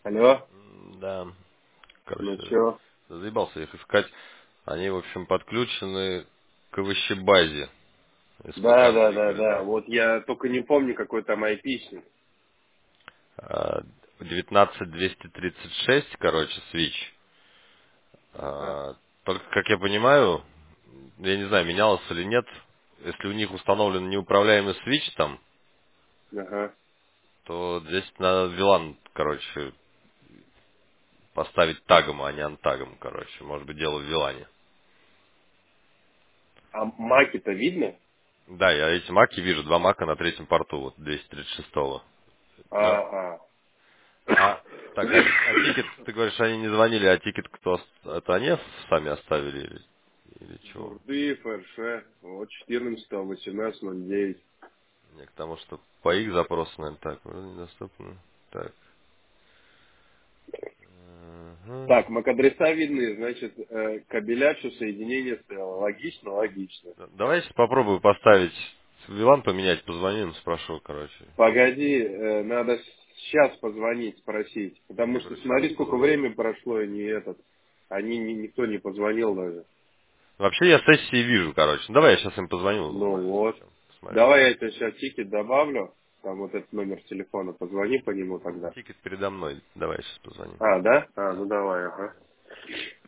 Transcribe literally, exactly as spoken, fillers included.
Алло, М, Да, ну короче, чё? заебался их искать. Они, в общем, подключены к овощебазе. Да, СПК да, на да, игры, да. да. Вот я только не помню, какой там айпишник. А, девятнадцать двести тридцать шесть, короче, свич. Ага, А, Только, как я понимаю, я не знаю, менялось или нет, если у них установлен неуправляемый свич там, ага. то здесь надо вилан, короче, поставить тагом, а не антагом, короче. Может быть, дело в вилане. А маки-то видно? Да, я эти маки вижу, два мака на третьем порту, вот двести тридцать шестого. Но, Ага. а, так, а, а тикет, ты говоришь, они не звонили, а тикет кто, ос- это они сами оставили или, или чего? Бурды, ФРШ. Вот четырнадцатого, восемнадцатого, ноль девять. Не к тому, что по их запросу, наверное, так, вроде недоступно. Так. Ага. Так, мак-адреса видны, значит, э, кабеля, все соединение стояло. Логично, логично. Да- Давай я сейчас попробую поставить, вилан поменять, позвоним, спрошу, короче. Погоди, э, надо сейчас позвонить, спросить. Я Потому что говорю, сейчас смотри, сколько позвоню. времени прошло, и не этот. Они, ни- никто не позвонил даже. Вообще я сессии вижу, короче. Ну, давай я сейчас им позвоню, Ну узнаю, вот. зачем. Посмотрю. Давай я тебе сейчас тикет добавлю. Там вот этот номер телефона. Позвони по нему тогда. Тикет передо мной. Давай я сейчас позвоню. А, да? А, Да. ну давай, ага.